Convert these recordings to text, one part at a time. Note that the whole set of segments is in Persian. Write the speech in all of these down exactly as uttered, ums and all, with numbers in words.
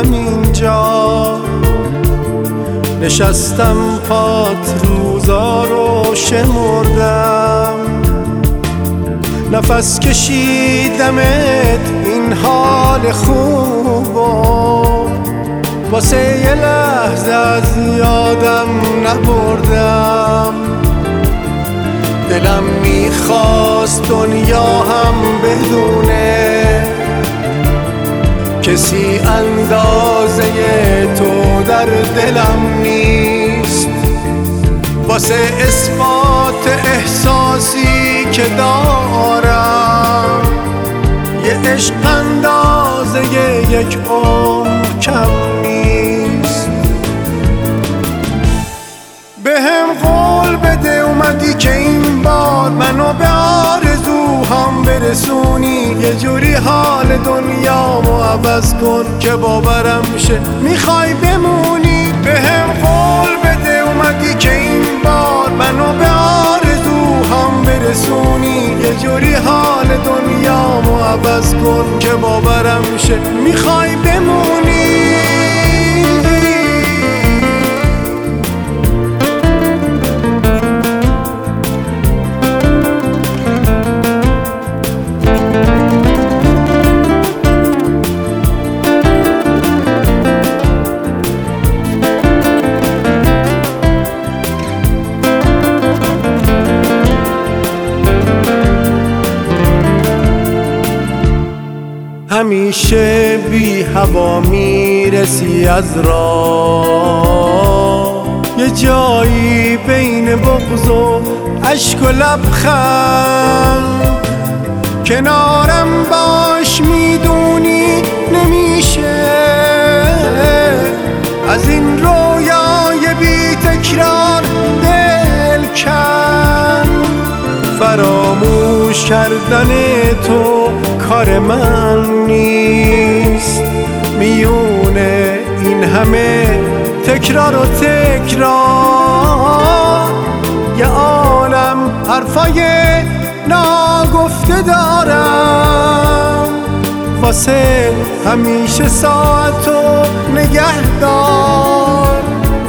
همینجا نشستم پات روزا رو شمردم، نفس کشیدمت این حال خوبو واسه یه لحظه از یادم نبردم. دلم میخواست دنیا هم بدونه کسی اندازه تو در دلم نیست، واسه اثبات احساسی که دارم یه عشق اندازه یک عمر کم نیست. بهم قول بده اومدی که این بار منو به آرزوهام برسونی، یه جوری حال دنیامو عوض کن که باورم شه میخوای بمونی. بهم قول بده اومدی که این بار منو به آرزوهام برسونی، یه جوری حال دنیامو عوض کن که باورم شه میخوای بمونی. همیشه بی هوا میرسی از راه، یه جایی بین بغض و عشق و لبخند، کنارم باش میدونی نمیشه از این رویای بی تکرار دل کن. فراموش کردن تو کار من نیست، میونه این همه تکرار و تکرار یه عالم حرفای ناگفته دارم، واسه همیشه ساعتو نگهدار.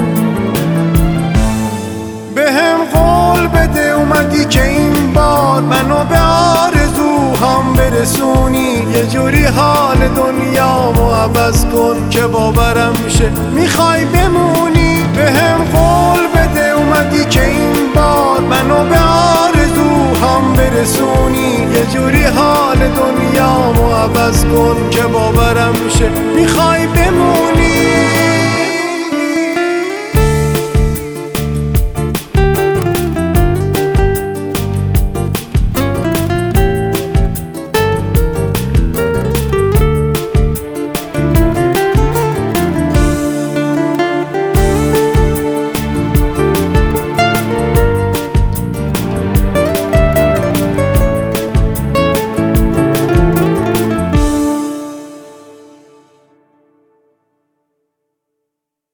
بهم قول بده اومدی که این بار منو به آرزوهام برسونی، یه جوری حال دنیامو عوض کن که باورم شه میخوای بمونی. بهم قول بده اومدی که این بار منو به آرزوهام برسونی، یه جوری حال دنیامو عوض کن که باورم شه میخوای بمونی.